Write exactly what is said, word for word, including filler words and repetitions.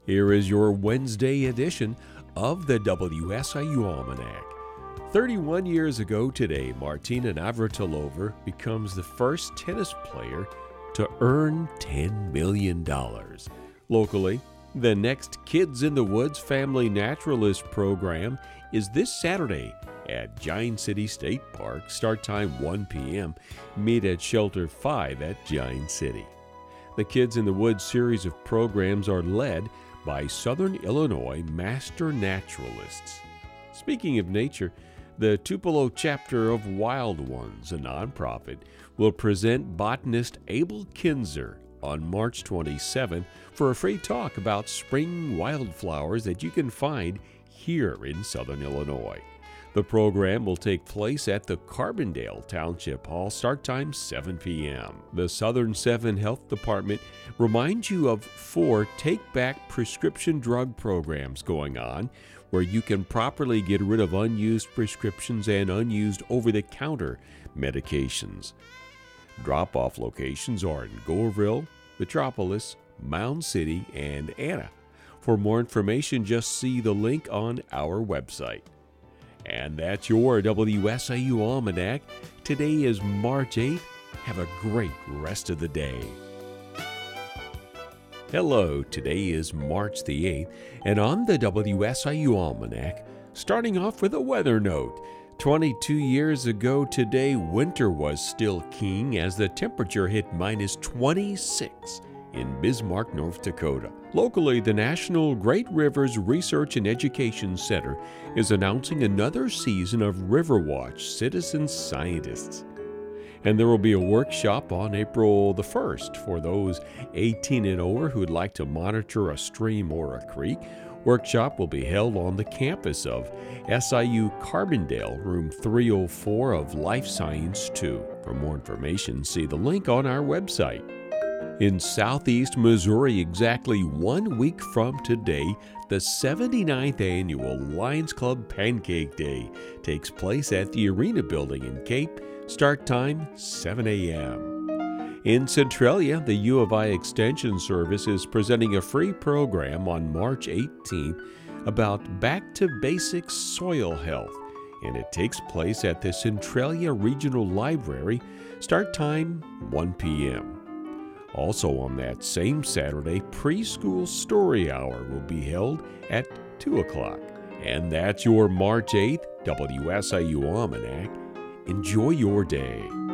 Here is your Wednesday edition of the W S I U Almanac. thirty-one years ago today, Martina Navratilova becomes the first tennis player to earn ten million dollars. Locally, the next Kids in the Woods Family Naturalist program is this Saturday at Giant City State Park. Start time one p.m. Meet at Shelter five at Giant City. The Kids in the Woods series of programs are led by Southern Illinois Master Naturalists. Speaking of nature, the Tupelo chapter of Wild Ones, a nonprofit, will present botanist Abel Kinzer on March twenty-seventh for a free talk about spring wildflowers that you can find here in Southern Illinois. The program will take place at the Carbondale Township Hall, start time seven p.m. The Southern Seven Health Department reminds you of four take-back prescription drug programs going on where you can properly get rid of unused prescriptions and unused over-the-counter medications. Drop-off locations are in Goreville, Metropolis, Mound City, and Anna. For more information, just see the link on our website. And that's your W S I U Almanac. Today is March eighth. Have a great rest of the day. Hello, today is March the eighth, and on the W S I U Almanac, starting off with a weather note. twenty-two years ago today, winter was still king as the temperature hit minus twenty-six in Bismarck, North Dakota. Locally, the National Great Rivers Research and Education Center is announcing another season of Riverwatch Citizen Scientists. And there will be a workshop on April the first for those eighteen and over who would like to monitor a stream or a creek. Workshop will be held on the campus of S I U Carbondale, room three oh four of Life Science two. For more information, see the link on our website. In southeast Missouri, exactly one week from today, the seventy-ninth annual Lions Club Pancake Day takes place at the Arena Building in Cape. Start time seven a.m. In Centralia, the U of I Extension Service is presenting a free program on March eighteenth about back to basics soil health, and it takes place at the Centralia Regional Library. Start time one p.m. Also on that same Saturday, Preschool Story Hour will be held at two o'clock. And that's your March eighth W S I U Almanac. Enjoy your day.